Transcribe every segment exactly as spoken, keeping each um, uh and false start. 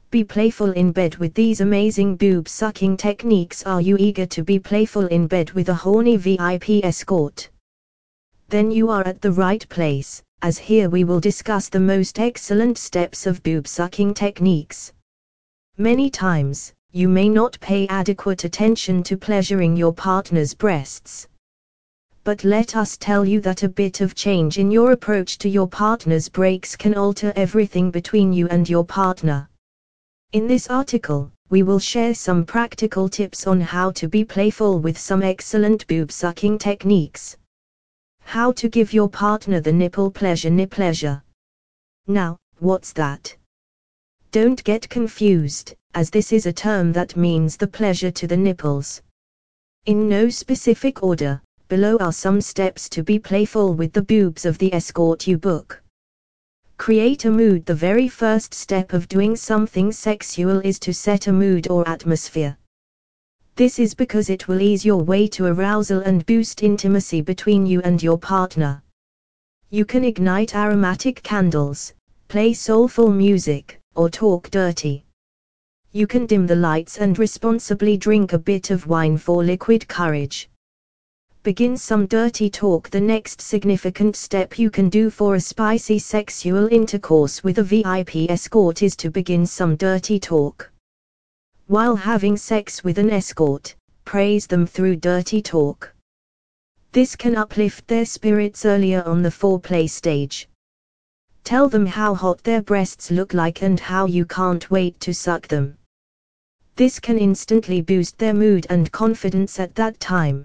Be playful in bed with these amazing boob sucking techniques. Are you eager to be playful in bed with a horny V I P escort? Then you are at the right place, as here we will discuss the most excellent steps of boob sucking techniques. Many times, you may not pay adequate attention to pleasuring your partner's breasts. But let us tell you that a bit of change in your approach to your partner's breaks can alter everything between you and your partner. In this article, we will share some practical tips on how to be playful with some excellent boob sucking techniques. How to give your partner the nipple pleasure. Nip pleasure. Now, what's that? Don't get confused, as this is a term that means the pleasure to the nipples. In no specific order, below are some steps to be playful with the boobs of the escort you book. Create a mood. The very first step of doing something sexual is to set a mood or atmosphere. This is because it will ease your way to arousal and boost intimacy between you and your partner. You can ignite aromatic candles, play soulful music, or talk dirty. You can dim the lights and responsibly drink a bit of wine for liquid courage. Begin some dirty talk. The next significant step you can do for a spicy sexual intercourse with a V I P escort is to begin some dirty talk. While having sex with an escort, praise them through dirty talk. This can uplift their spirits earlier on the foreplay stage. Tell them how hot their breasts look like and how you can't wait to suck them. This can instantly boost their mood and confidence at that time.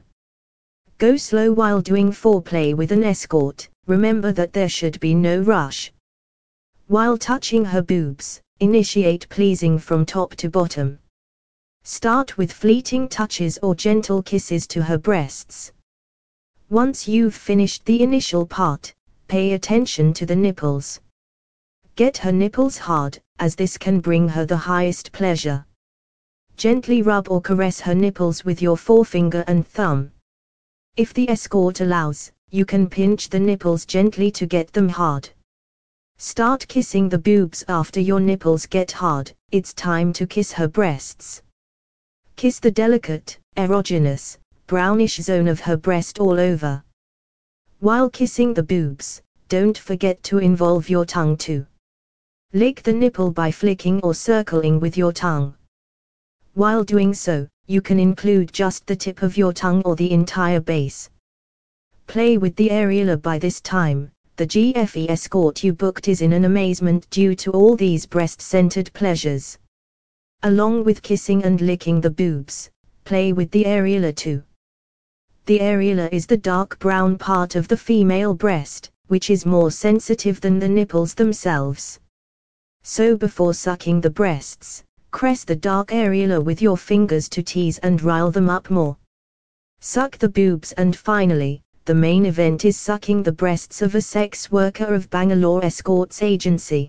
Go slow while doing foreplay with an escort. Remember that there should be no rush. While touching her boobs, initiate pleasing from top to bottom. Start with fleeting touches or gentle kisses to her breasts. Once you've finished the initial part, pay attention to the nipples. Get her nipples hard, as this can bring her the highest pleasure. Gently rub or caress her nipples with your forefinger and thumb. If the escort allows, you can pinch the nipples gently to get them hard. Start kissing the boobs after your nipples get hard. It's time to kiss her breasts. Kiss the delicate, erogenous, brownish zone of her breast all over. While kissing the boobs, don't forget to involve your tongue too. Lick the nipple by flicking or circling with your tongue. While doing so, you can include just the tip of your tongue or the entire base. Play with the areola. By this time, the G F E escort you booked is in an amazement due to all these breast-centered pleasures. Along with kissing and licking the boobs, play with the areola too. The areola is the dark brown part of the female breast, which is more sensitive than the nipples themselves. So before sucking the breasts, caress the dark areola with your fingers to tease and rile them up more. Suck the boobs, and finally, the main event is sucking the breasts of a sex worker of Bangalore Escorts Agency.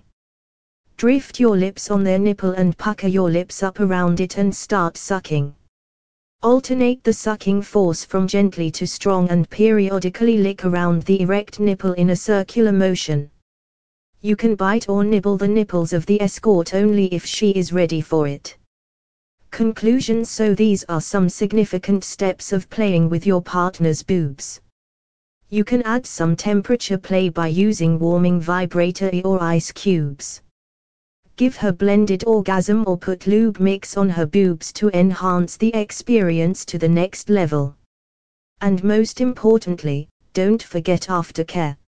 Drift your lips on their nipple and pucker your lips up around it and start sucking. Alternate the sucking force from gently to strong and periodically lick around the erect nipple in a circular motion. You can bite or nibble the nipples of the escort only if she is ready for it. Conclusion. So these are some significant steps of playing with your partner's boobs. You can add some temperature play by using warming vibrator or ice cubes. Give her blended orgasm or put lube mix on her boobs to enhance the experience to the next level. And most importantly, don't forget aftercare.